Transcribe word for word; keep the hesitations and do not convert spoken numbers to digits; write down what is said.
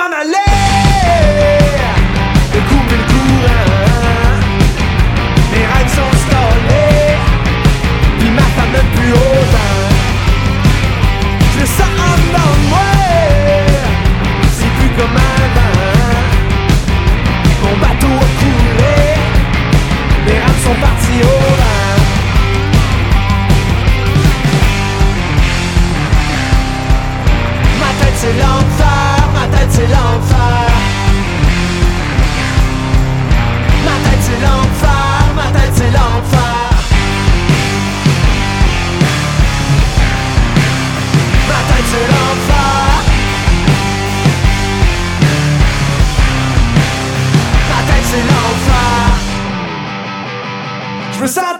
m'en aller, de couper le courant. Mes rêves sont stallés, puis ma femme n'aime plus autant. Je le sens en dedans de moi, c'est plus comme avant. Mon bateau a coulé, les rames sont partis au vent. Ma tête c'est l'enfer, ma tête c'est l'enfer. Ma tête c'est l'enfer, ma tête c'est l'enfer. Ma tête c'est l'enfer. Ma tête c'est l'enfer. Je me sens